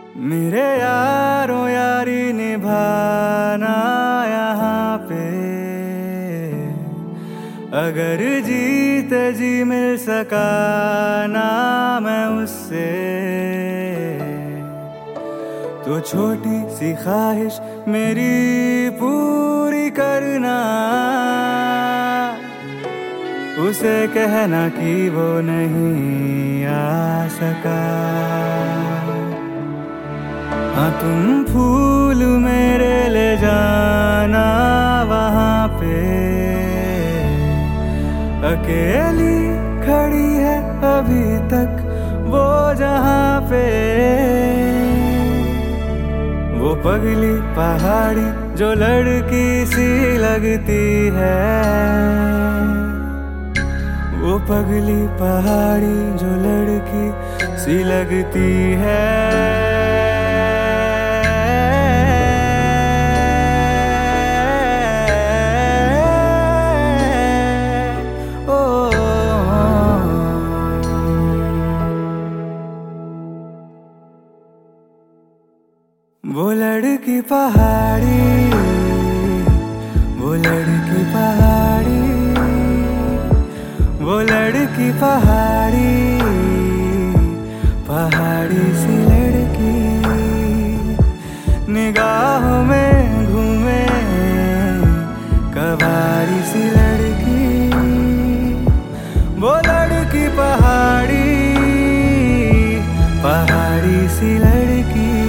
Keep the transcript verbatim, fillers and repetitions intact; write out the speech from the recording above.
मेरे यारों यारी निभाना यहाँ पे, अगर जीते जी मिल सका ना मैं उससे, तो छोटी सी ख्वाहिश मेरी पूरी करना, उसे कहना कि वो नहीं आ सका। हाँ तुम फूल मेरे ले जाना वहाँ पे, अकेली खड़ी है अभी तक वो जहाँ पे, वो पगली पहाड़ी जो लड़की सी लगती है, वो पगली पहाड़ी जो लड़की सी लगती है। वो लड़की पहाड़ी, वो लड़की पहाड़ी, वो लड़की पहाड़ी, पहाड़ी सी लड़की, निगाहों में घूमे कवारी सी लड़की, वो लड़की पहाड़ी, पहाड़ी सी लड़की।